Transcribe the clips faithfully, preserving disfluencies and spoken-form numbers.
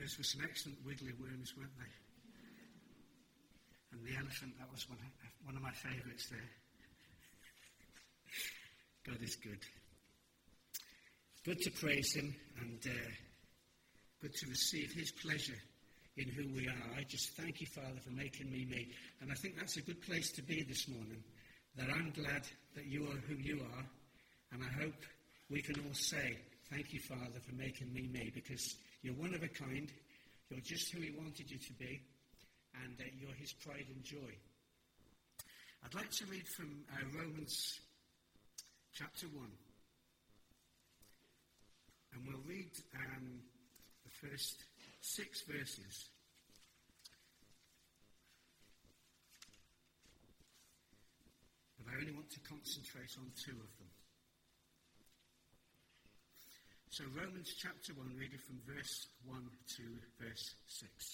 Those were some excellent wiggly worms, weren't they? And the elephant, that was one, one of my favourites there. God is good. Good to praise him and uh, good to receive his pleasure in who we are. I just thank you, Father, for making me me. And I think that's a good place to be this morning, that I'm glad that you are who you are. And I hope we can all say, thank you, Father, for making me me, because you're one of a kind. You're just who he wanted you to be. And uh, you're his pride and joy. I'd like to read from uh, Romans chapter one. And we'll read um, the first six verses. But I only want to concentrate on two of them. So Romans chapter one, reading from verse one to verse six.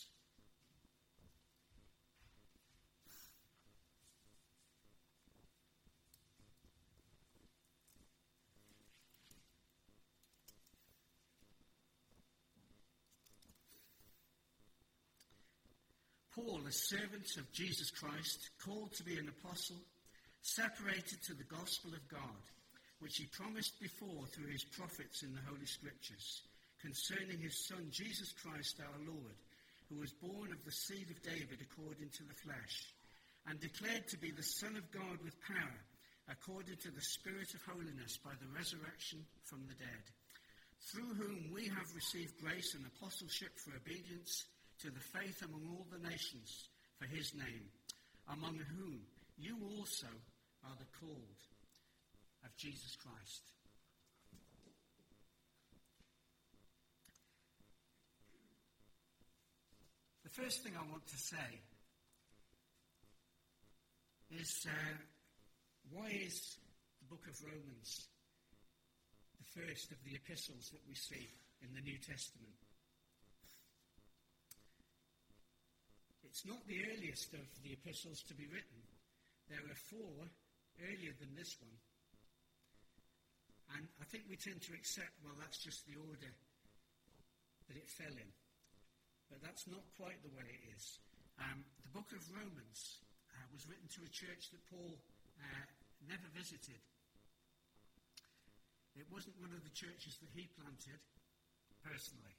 Paul, a servant of Jesus Christ, called to be an apostle, separated to the gospel of God, which he promised before through his prophets in the Holy Scriptures, concerning his Son, Jesus Christ our Lord, who was born of the seed of David according to the flesh, and declared to be the Son of God with power, according to the Spirit of holiness by the resurrection from the dead, through whom we have received grace and apostleship for obedience to the faith among all the nations for his name, among whom you also are the called of Jesus Christ. The first thing I want to say is, uh, why is the book of Romans the first of the epistles that we see in the New Testament? It's not the earliest of the epistles to be written. There are four earlier than this one. And I think we tend to accept, well, that's just the order that it fell in. But that's not quite the way it is. Um, the book of Romans uh, was written to a church that Paul uh, never visited. It wasn't one of the churches that he planted, personally.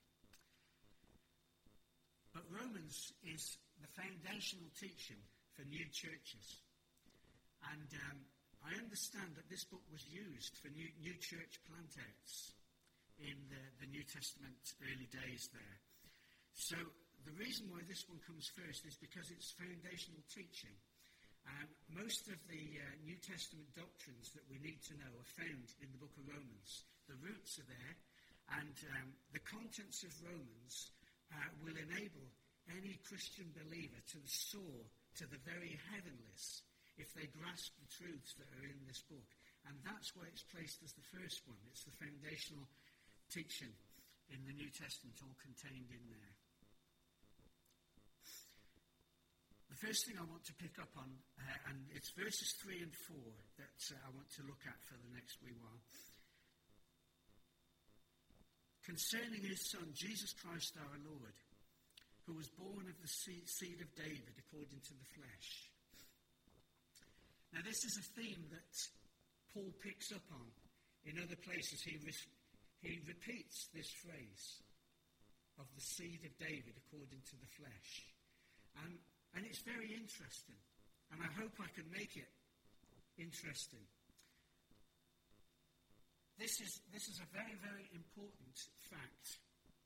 But Romans is the foundational teaching for new churches. And um, I understand that this book was used for new, new church plant-outs in the, the New Testament early days there. So the reason why this one comes first is because it's foundational teaching. Um, most of the uh, New Testament doctrines that we need to know are found in the book of Romans. The roots are there, and um, the contents of Romans uh, will enable any Christian believer to soar to the very heavenlies if they grasp the truths that are in this book. And that's why it's placed as the first one. It's the foundational teaching in the New Testament, all contained in there. The first thing I want to pick up on, uh, and it's verses three and four that uh, I want to look at for the next wee while. Concerning his Son, Jesus Christ our Lord, who was born of the seed of David according to the flesh. Now this is a theme that Paul picks up on in other places. He, re- he repeats this phrase of the seed of David according to the flesh. And, and it's very interesting. And I hope I can make it interesting. This is, this is a very, very important fact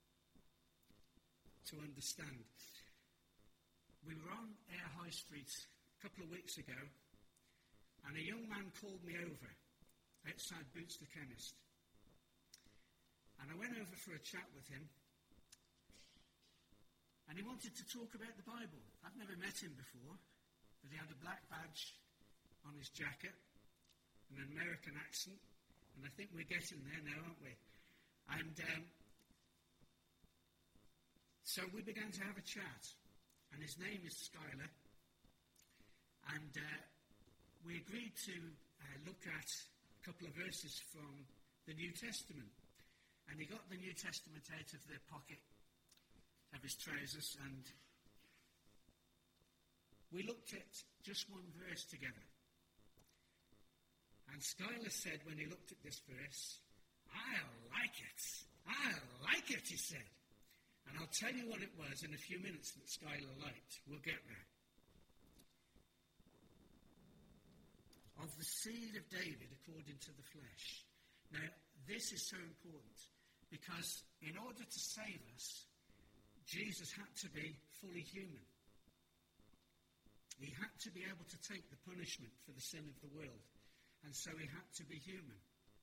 to understand. We were on Ayr High Street a couple of weeks ago, and a young man called me over outside Boots the Chemist. And I went over for a chat with him, and he wanted to talk about the Bible. I've never met him before, but he had a black badge on his jacket, an American accent, and I think we're getting there now, aren't we? And um, so we began to have a chat, and his name is Skylar, and uh, we agreed to uh, look at a couple of verses from the New Testament. And he got the New Testament out of the pocket of his trousers, and we looked at just one verse together. And Schuyler said when he looked at this verse, I like it. I like it, he said. And I'll tell you what it was in a few minutes that Schuyler liked. We'll get there. Of the seed of David according to the flesh. Now, this is so important because in order to save us, Jesus had to be fully human. He had to be able to take the punishment for the sin of the world. And so he had to be human.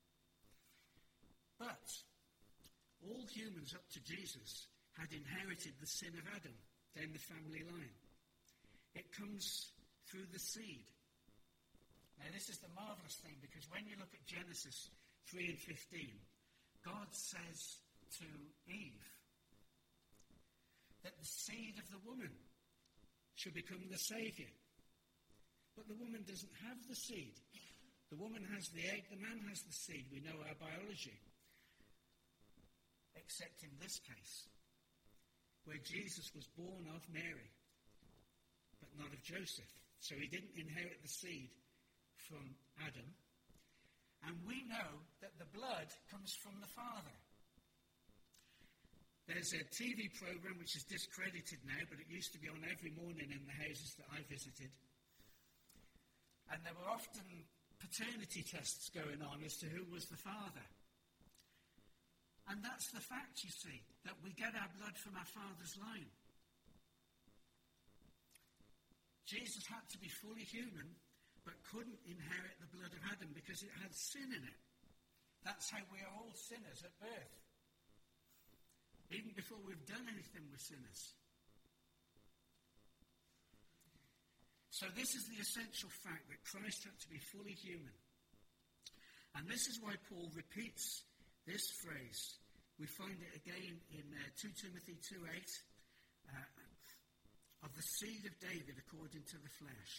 But all humans up to Jesus had inherited the sin of Adam down the family line. It comes through the seed. Now this is the marvellous thing, because when you look at Genesis three and fifteen, God says to Eve that the seed of the woman should become the Saviour. But the woman doesn't have the seed. The woman has the egg, the man has the seed. We know our biology. Except in this case, where Jesus was born of Mary, but not of Joseph. So he didn't inherit the seed from Adam. And we know that the blood comes from the Father. There's a T V program which is discredited now, but it used to be on every morning in the houses that I visited. And there were often paternity tests going on as to who was the father. And that's the fact, you see, that we get our blood from our father's line. Jesus had to be fully human, but couldn't inherit the blood of Adam because it had sin in it. That's how we are all sinners at birth. Even before we've done anything, we're sinners. So this is the essential fact that Christ had to be fully human. And this is why Paul repeats this phrase. We find it again in uh, Second Timothy two eight, uh, of the seed of David according to the flesh.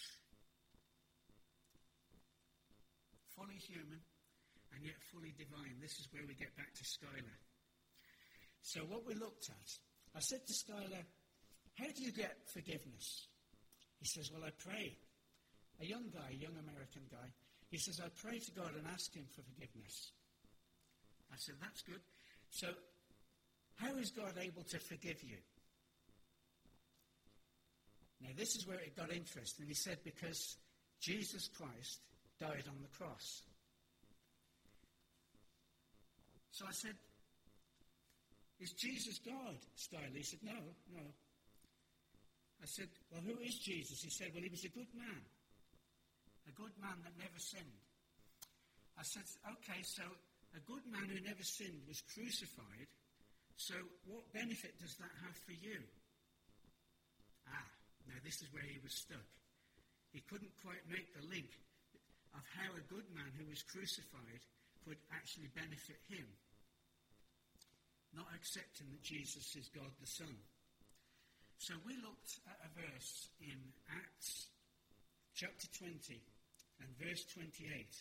Fully human and yet fully divine. This is where we get back to Schuyler. So what we looked at, I said to Schuyler, how do you get forgiveness? He says, well, I pray. A young guy, a young American guy, he says, I pray to God and ask him for forgiveness. I said, that's good. So, how is God able to forgive you? Now, this is where it got interesting. He said, because Jesus Christ died on the cross. So I said, is Jesus God, Schuyler? He said, no, no. I said, well, who is Jesus? He said, well, he was a good man. A good man that never sinned. I said, okay, so a good man who never sinned was crucified. So what benefit does that have for you? Ah, now this is where he was stuck. He couldn't quite make the link of how a good man who was crucified could actually benefit him. Not accepting that Jesus is God the Son. So we looked at a verse in Acts chapter twenty and verse twenty-eight.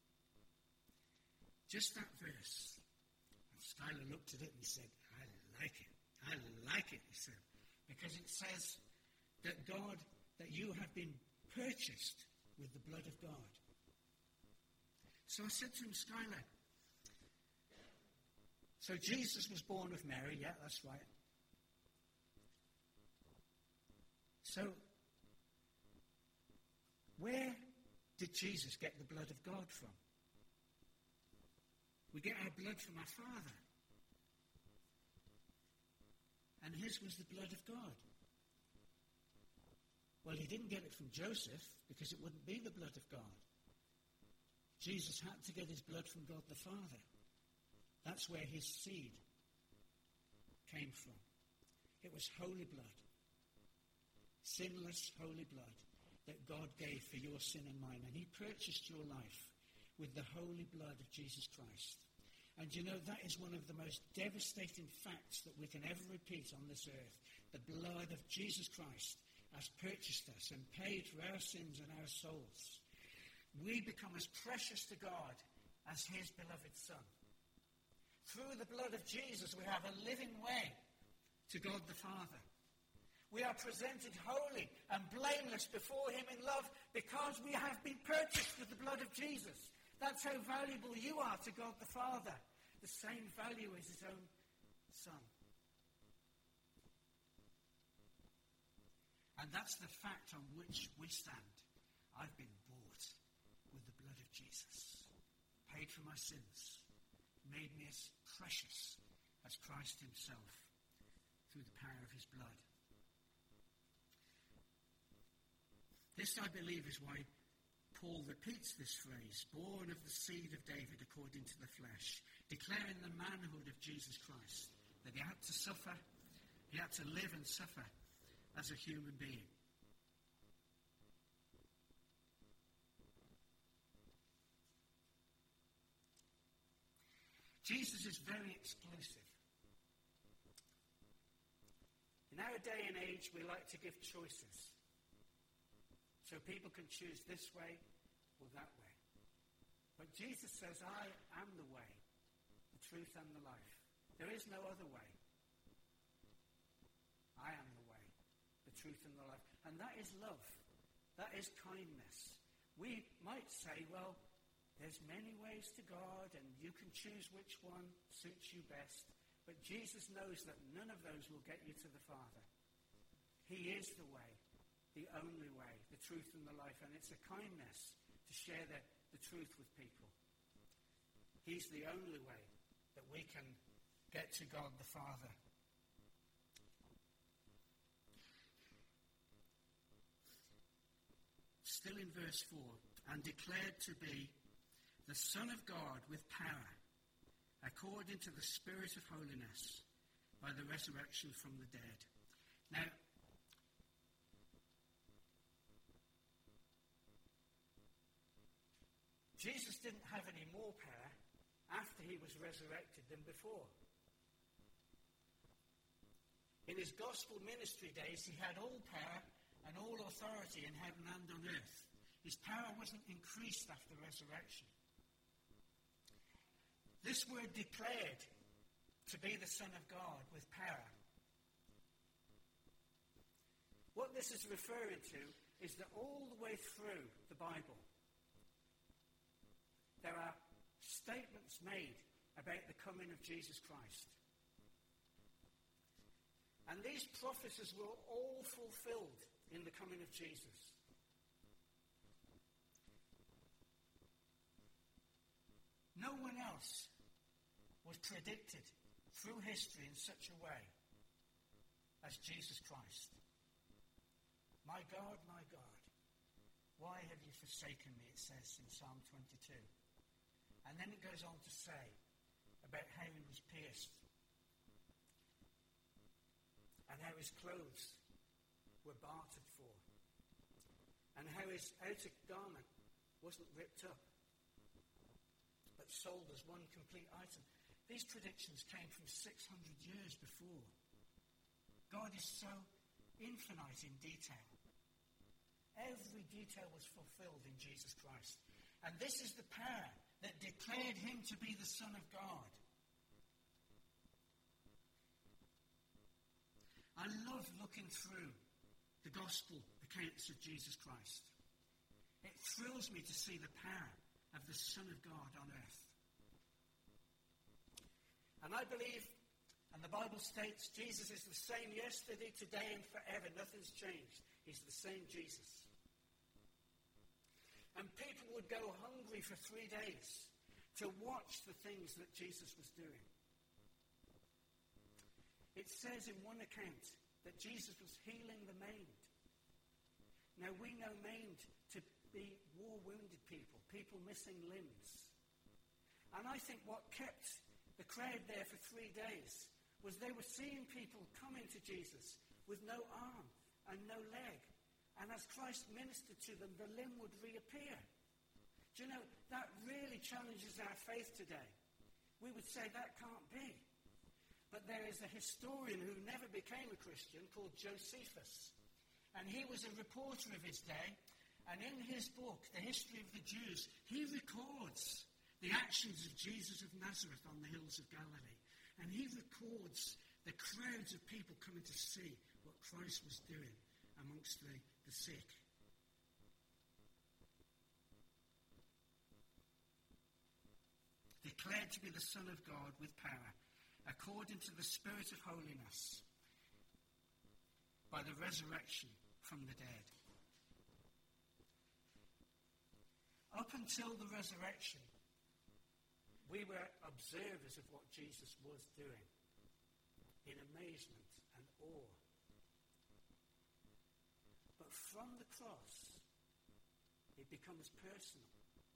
Just that verse. And Schuyler looked at it and he said, I like it. I like it, he said. Because it says that God, that you have been purchased with the blood of God. So I said to him, Schuyler, so Jesus was born of Mary. Yeah, that's right. So, where did Jesus get the blood of God from? We get our blood from our Father. And his was the blood of God. Well, he didn't get it from Joseph because it wouldn't be the blood of God. Jesus had to get his blood from God the Father. That's where his seed came from. It was holy blood. Sinless, holy blood that God gave for your sin and mine. And he purchased your life with the holy blood of Jesus Christ. And you know, that is one of the most devastating facts that we can ever repeat on this earth. The blood of Jesus Christ has purchased us and paid for our sins and our souls. We become as precious to God as his beloved Son. Through the blood of Jesus, we have a living way to God the Father. We are presented holy and blameless before him in love because we have been purchased with the blood of Jesus. That's how valuable you are to God the Father. The same value as his own Son. And that's the fact on which we stand. I've been bought with the blood of Jesus. Paid for my sins. Made me as precious as Christ himself through the power of his blood. This, I believe, is why Paul repeats this phrase, born of the seed of David according to the flesh, declaring the manhood of Jesus Christ, that he had to suffer, he had to live and suffer as a human being. Jesus is very exclusive. In our day and age, we like to give choices. So people can choose this way or that way. But Jesus says, I am the way, the truth and the life. There is no other way. I am the way, the truth and the life. And that is love. That is kindness. We might say, well, there's many ways to God and you can choose which one suits you best. But Jesus knows that none of those will get you to the Father. He is the way. The only way, the truth and the life. And it's a kindness to share the, the truth with people. He's the only way that we can get to God the Father. Still in verse four, and declared to be the Son of God with power, according to the Spirit of holiness, by the resurrection from the dead. Now, Jesus didn't have any more power after he was resurrected than before. In his gospel ministry days, he had all power and all authority in heaven and on earth. His power wasn't increased after resurrection. This word declared to be the Son of God with power. What this is referring to is that all the way through the Bible, there are statements made about the coming of Jesus Christ. And these prophecies were all fulfilled in the coming of Jesus. No one else was predicted through history in such a way as Jesus Christ. My God, my God, why have you forsaken me, it says in Psalm twenty-two. And then it goes on to say about how he was pierced and how his clothes were bartered for and how his outer garment wasn't ripped up but sold as one complete item. These predictions came from six hundred years before. God is so infinite in detail. Every detail was fulfilled in Jesus Christ. And this is the power that declared him to be the Son of God. I love looking through the gospel accounts of Jesus Christ. It thrills me to see the power of the Son of God on earth. And I believe, and the Bible states, Jesus is the same yesterday, today, and forever. Nothing's changed. He's the same Jesus. And people would go hungry for three days to watch the things that Jesus was doing. It says in one account that Jesus was healing the maimed. Now we know maimed to be war-wounded people, people missing limbs. And I think what kept the crowd there for three days was they were seeing people coming to Jesus with no arm and no leg. And as Christ ministered to them, the limb would reappear. Do you know, that really challenges our faith today. We would say that can't be. But there is a historian who never became a Christian called Josephus. And he was a reporter of his day. And in his book, The History of the Jews, he records the actions of Jesus of Nazareth on the hills of Galilee. And he records the the crowds of people coming to see what Christ was doing amongst the, the sick. Declared to be the Son of God with power, according to the Spirit of holiness, by the resurrection from the dead. Up until the resurrection, we were observers of what Jesus was doing in amazement and awe. But from the cross, it becomes personal.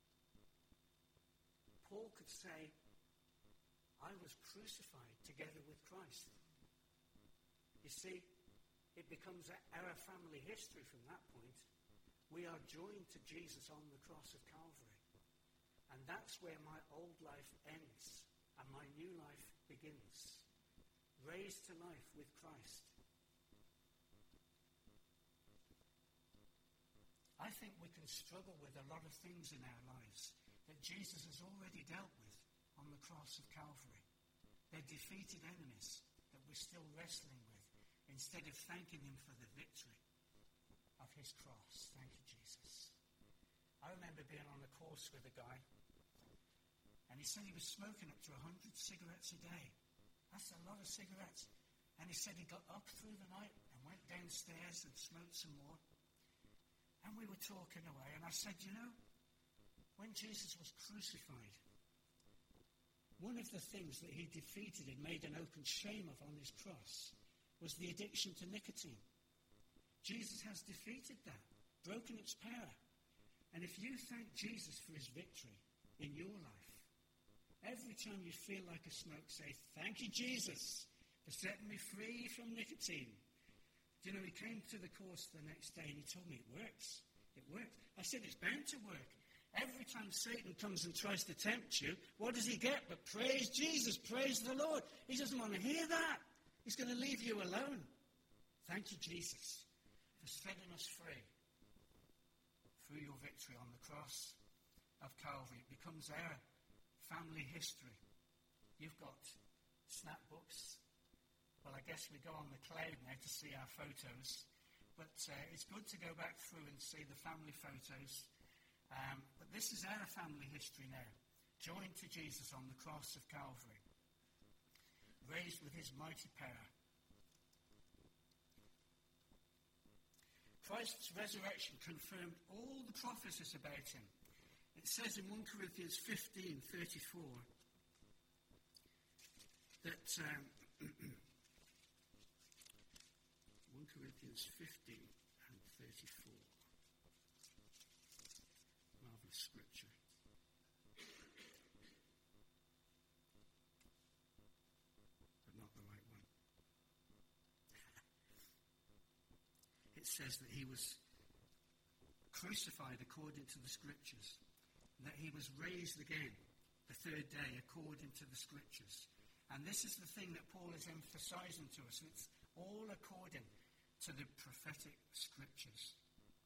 Paul could say, I was crucified together with Christ. You see, it becomes our family history from that point. We are joined to Jesus on the cross of Calvary. And that's where my old life ends and my new life begins. Raised to life with Christ. I think we can struggle with a lot of things in our lives that Jesus has already dealt with on the cross of Calvary. They're defeated enemies that we're still wrestling with instead of thanking him for the victory of his cross. Thank you, Jesus. I remember being on a course with a guy, and he said he was smoking up to one hundred cigarettes a day. That's a lot of cigarettes. And he said he got up through the night and went downstairs and smoked some more. And we were talking away, and I said, you know, when Jesus was crucified, one of the things that he defeated and made an open shame of on his cross was the addiction to nicotine. Jesus has defeated that, broken its power. And if you thank Jesus for his victory in your life, every time you feel like a smoke, say, thank you, Jesus, for setting me free from nicotine. Do you know, he came to the course the next day and he told me it works. It works. I said, it's bound to work. Every time Satan comes and tries to tempt you, what does he get? But praise Jesus, praise the Lord. He doesn't want to hear that. He's going to leave you alone. Thank you, Jesus, for setting us free through your victory on the cross of Calvary. It becomes our family history. You've got snapbooks. Well, I guess we go on the cloud now to see our photos. But uh, it's good to go back through and see the family photos. Um, but this is our family history now, joined to Jesus on the cross of Calvary, raised with his mighty power. Christ's resurrection confirmed all the prophecies about him. It says in First Corinthians fifteen thirty-four that um, First Corinthians fifteen and thirty-four. Marvelous scripture. But not the right one. It says that he was crucified according to the scriptures, and that he was raised again the third day according to the scriptures. And this is the thing that Paul is emphasizing to us. It's all according to the prophetic scriptures.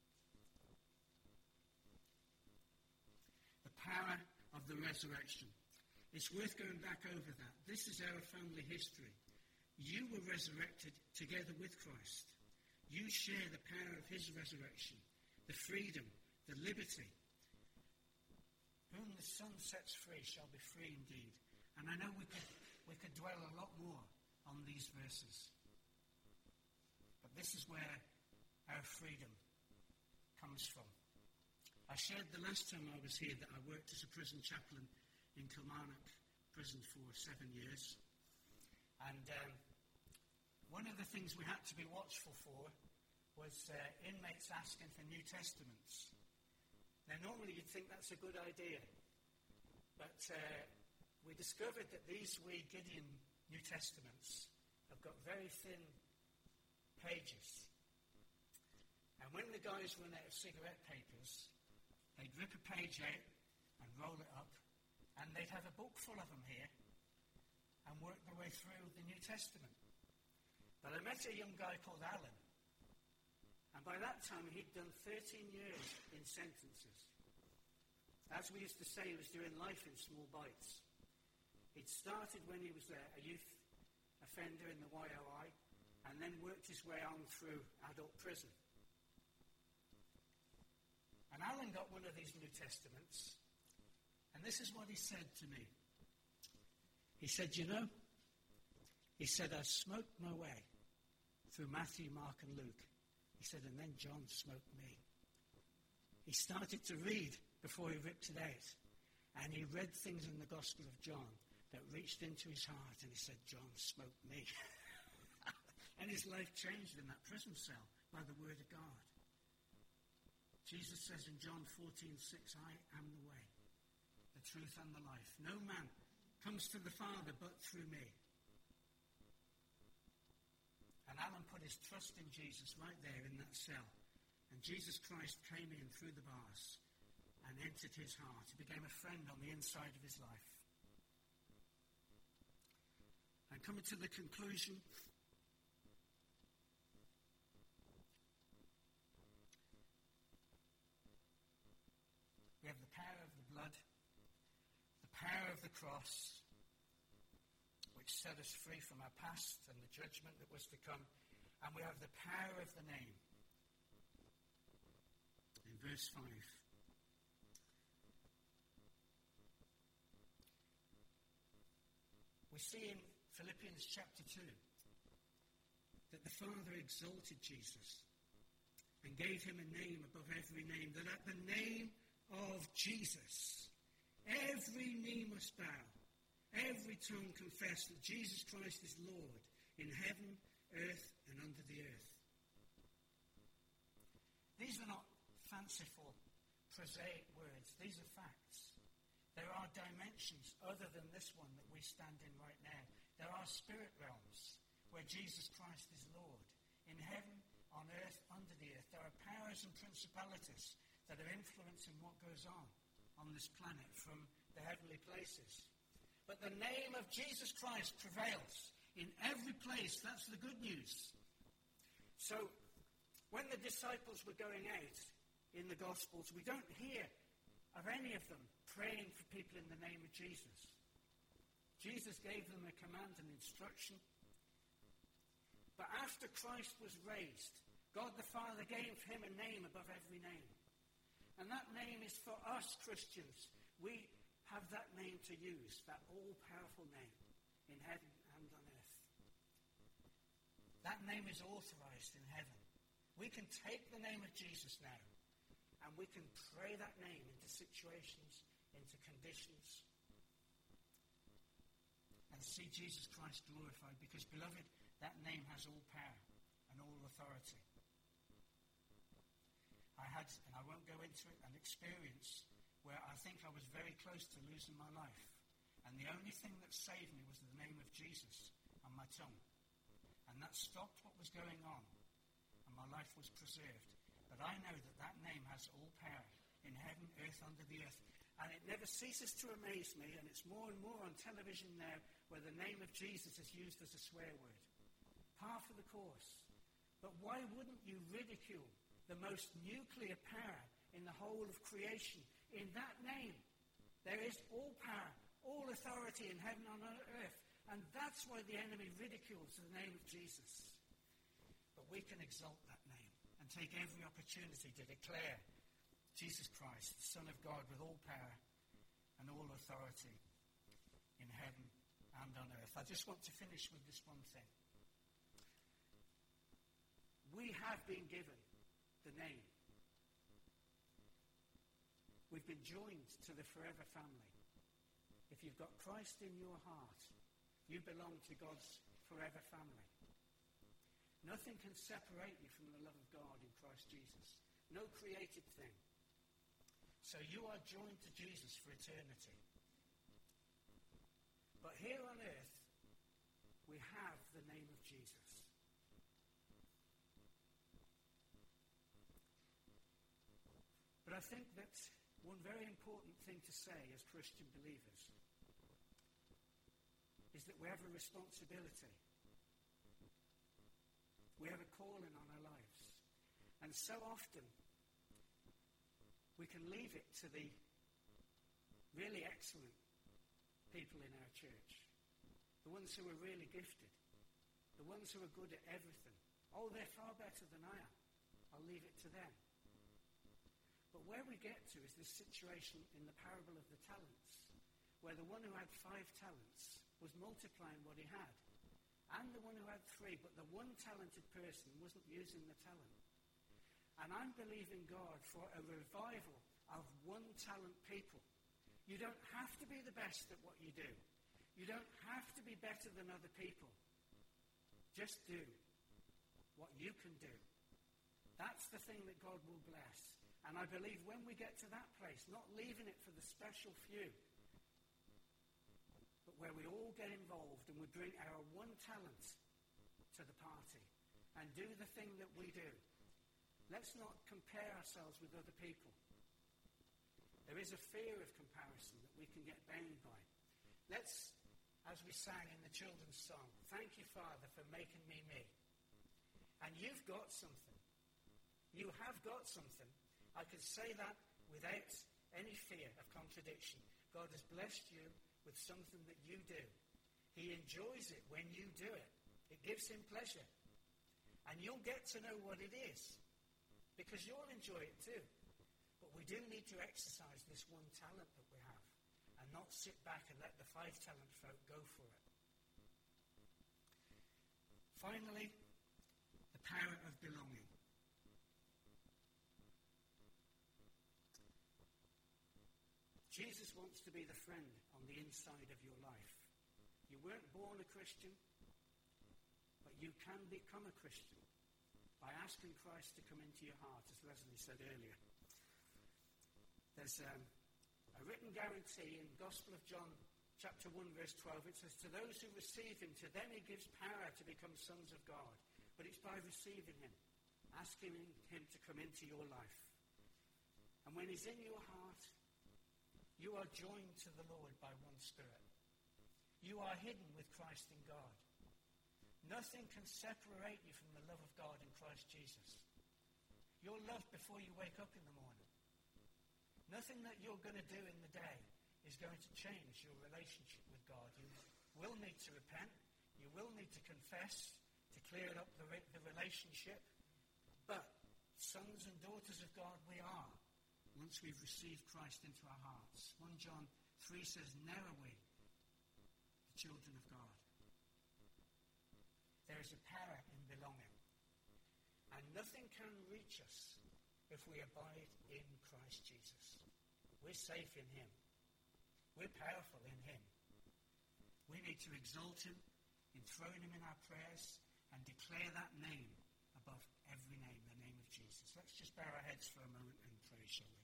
The power of the resurrection. It's worth going back over that. This is our family history. You were resurrected together with Christ. You share the power of his resurrection, the freedom, the liberty. Whom the Son sets free shall be free indeed. And I know we could, we could dwell a lot more on these verses. But this is where our freedom comes from. I shared the last time I was here that I worked as a prison chaplain in Kilmarnock prison for seven years. And um, one of the things we had to be watchful for was uh, inmates asking for New Testaments. Now, normally you'd think that's a good idea. But uh, we discovered that these wee Gideon New Testaments have got very thin pages. And when the guys run out of cigarette papers, they'd rip a page out and roll it up, and they'd have a book full of them here and work their way through the New Testament. But I met a young guy called Alan, and by that time he'd done thirteen years in sentences. As we used to say, he was doing life in small bites. He'd started when he was a, a youth offender in the Y O I, and then worked his way on through adult prison. And Alan got one of these New Testaments, and this is what he said to me. He said, you know, he said, I smoked my way through Matthew, Mark, and Luke. He said, and then John smoked me. He started to read before he ripped it out, and he read things in the Gospel of John that reached into his heart, and he said, John smoked me. And his life changed in that prison cell by the word of God. Jesus says in John fourteen six, I am the way, the truth, and the life. No man comes to the Father but through me. And Alan put his trust in Jesus right there in that cell. And Jesus Christ came in through the bars and entered his heart. He became a friend on the inside of his life. And coming to the conclusion, we have the power of the blood, the power of the cross, which set us free from our past and the judgment that was to come. And we have the power of the name. In verse five. We see in Philippians chapter two that the Father exalted Jesus and gave him a name above every name, that at the name of Jesus every knee must bow, every tongue confess that Jesus Christ is Lord in heaven, earth, and under the earth. These are not fanciful, prosaic words. These are facts. There are dimensions other than this one that we stand in right now. There are spirit realms where Jesus Christ is Lord. In heaven, on earth, under the earth. There are powers and principalities that are influencing what goes on on this planet from the heavenly places. But the name of Jesus Christ prevails in every place. That's the good news. So, when the disciples were going out in the Gospels, we don't hear of any of them praying for people in the name of Jesus. Jesus gave them a command and instruction. But after Christ was raised, God the Father gave him a name above every name. And that name is for us Christians. We have that name to use, that all-powerful name in heaven and on earth. That name is authorized in heaven. We can take the name of Jesus now, and we can pray that name into situations, into conditions, and see Jesus Christ glorified. Because, beloved, that name has all power and all authority. I had, and I won't go into it, an experience where I think I was very close to losing my life. And the only thing that saved me was the name of Jesus on my tongue. And that stopped what was going on, and my life was preserved. But I know that that name has all power in heaven, earth, under the earth. And it never ceases to amaze me, and it's more and more on television now, where the name of Jesus is used as a swear word. Par for the course. But why wouldn't you ridicule the most nuclear power in the whole of creation? In that name, there is all power, all authority in heaven and on earth. And that's why the enemy ridicules the name of Jesus. But we can exalt that name and take every opportunity to declare Jesus Christ, the Son of God, with all power and all authority in heaven and on earth. I just want to finish with this one thing. We have been given the name. We've been joined to the forever family. If you've got Christ in your heart, you belong to God's forever family. Nothing can separate you from the love of God in Christ Jesus. No created thing. So you are joined to Jesus for eternity. But here on earth, we have the name of Jesus. But I think that one very important thing to say as Christian believers is that we have a responsibility. We have a calling on our lives. And so often, we can leave it to the really excellent people in our church, the ones who are really gifted. the ones who are good at everything. Oh, they're far better than I am. I'll leave it to them. But where we get to is this situation in the parable of the talents, where the one who had five talents was multiplying what he had, and the one who had three, but the one talented person wasn't using the talent. And I'm believing God for a revival of one-talent people. You don't have to be the best at what you do. You don't have to be better than other people. Just do what you can do. That's the thing that God will bless. And I believe when we get to that place, not leaving it for the special few, but where we all get involved and we bring our one talent to the party and do the thing that we do. Let's not compare ourselves with other people. There is a fear of comparison that we can get bound by. Let's, as we sang in the children's song, thank you, Father, for making me me. And you've got something. You have got something. I could say that without any fear of contradiction. God has blessed you with something that you do. He enjoys it when you do it. It gives him pleasure. And you'll get to know what it is, because you'll enjoy it too. But we do need to exercise this one talent that we have and not sit back and let the five-talent folk go for it. Finally, the power of belonging. Jesus wants to be the friend on the inside of your life. You weren't born a Christian, but you can become a Christian by asking Christ to come into your heart, as Leslie said earlier. There's um, a written guarantee in Gospel of John, chapter one, verse twelve. It says, to those who receive him, to them he gives power to become sons of God. But it's by receiving him, asking him to come into your life. And when he's in your heart, you are joined to the Lord by one Spirit. You are hidden with Christ in God. Nothing can separate you from the love of God in Christ Jesus. You're loved before you wake up in the morning. Nothing that you're going to do in the day is going to change your relationship with God. You will need to repent. You will need to confess to clear up the, re- the relationship. But sons and daughters of God we are, once we've received Christ into our hearts. First John three says, now are we the children of God. There is a power in belonging. And nothing can reach us if we abide in Christ Jesus. We're safe in him. We're powerful in him. We need to exalt him, enthrone him in our prayers, and declare that name above every name, the name of Jesus. Let's just bow our heads for a moment and pray, shall we?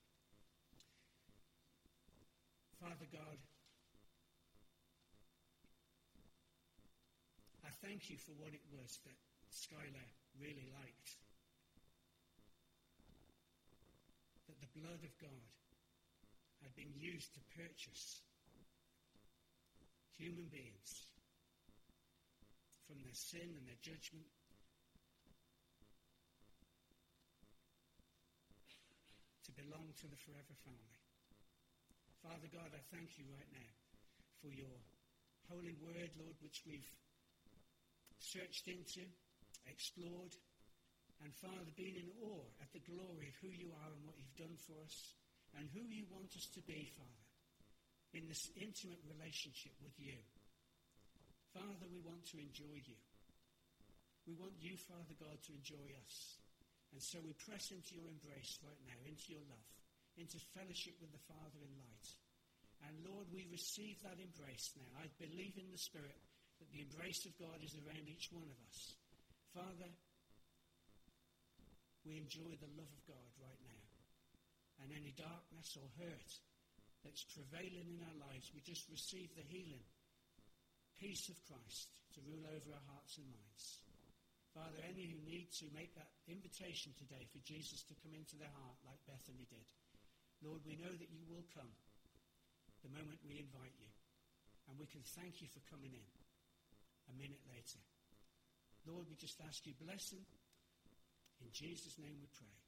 Father God, I thank you for what it was that Skylar really liked. That the blood of God had been used to purchase human beings from their sin and their judgment to belong to the forever family. Father God, I thank you right now for your holy word, Lord, which we've searched into, explored, and Father, been in awe at the glory of who you are and what you've done for us and who you want us to be, Father, in this intimate relationship with you. Father, we want to enjoy you. We want you, Father God, to enjoy us. And so we press into your embrace right now, into your love, into fellowship with the Father in light. And Lord, we receive that embrace now. I believe in the Spirit that the embrace of God is around each one of us. Father, we enjoy the love of God right now. And any darkness or hurt that's prevailing in our lives, we just receive the healing, peace of Christ to rule over our hearts and minds. Father, any who need to make that invitation today for Jesus to come into their heart like Bethany did, Lord, we know that you will come the moment we invite you. And we can thank you for coming in a minute later. Lord, we just ask you blessing. In Jesus' name we pray.